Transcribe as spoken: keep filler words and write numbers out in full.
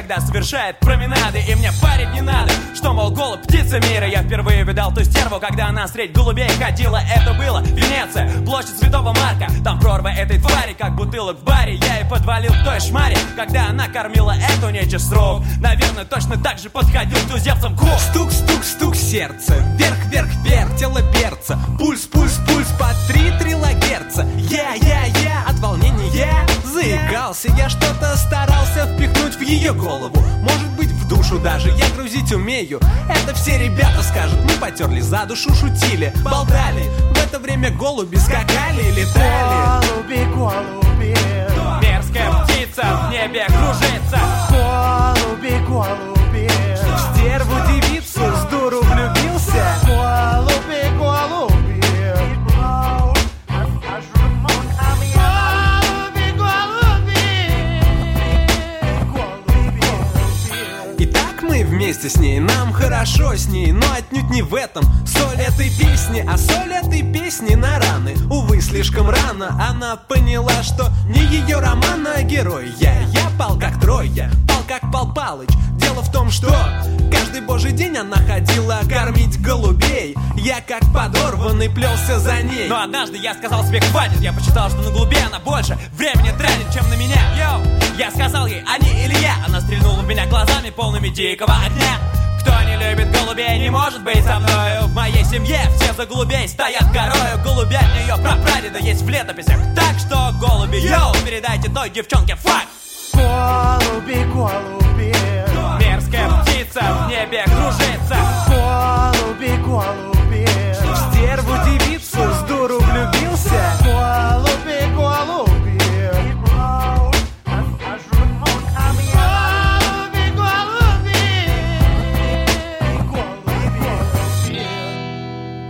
когда совершает променады. И мне парить не надо, что, мол, голубь птица мира. Я впервые видал ту стерву, когда она средь голубей ходила. Это было Венеция, площадь Святого Марка. Там прорва этой твари, как бутылок в баре. Я и подвалил к той шмаре, когда она кормила эту нечисть с рук. Наверное, точно так же подходил к туземцам кук. Стук, стук, стук сердца, вверх, вверх, вверх, тело перца. Пульс, пульс, пульс по три трилогерца. Я, я, я, от волнения заикался. Я что-то старался впихнуть в ее голову. Может быть, в душу даже, я грузить умею. Это все ребята скажут, мы потерли за душу, шутили, болтали. В это время голуби скакали, летали. Голуби, голуби, мерзкая птица в небе кружится. голуби, голуби, В стерву девицу с дуру влюбился. голуби, голуби. И так мы вместе с ней, нам хорошо с ней. Но отнюдь не в этом соль этой песни. А соль этой песни на раны. Увы, слишком рано она поняла, что не ее роман, а герой я. Я пал как Троя, пал как Пал Палыч. Дело в том, что каждый божий день она ходила кормить голубей. Я как подорванный плелся за ней. Но однажды я сказал себе хватит. Я посчитал, что на голубе она больше времени тратит, чем на меня. Йоу! Я сказал ей, они или я. Она стрельнула в меня глазами, полными дикого огня. Кто не любит голубей, не может быть со мною. В моей семье все за голубей стоят горою. Голубя ее прапрадеда есть в летописях. Так что, голуби, йоу, передайте той девчонке факт. Голуби, голуби, Мерзкая птица в небе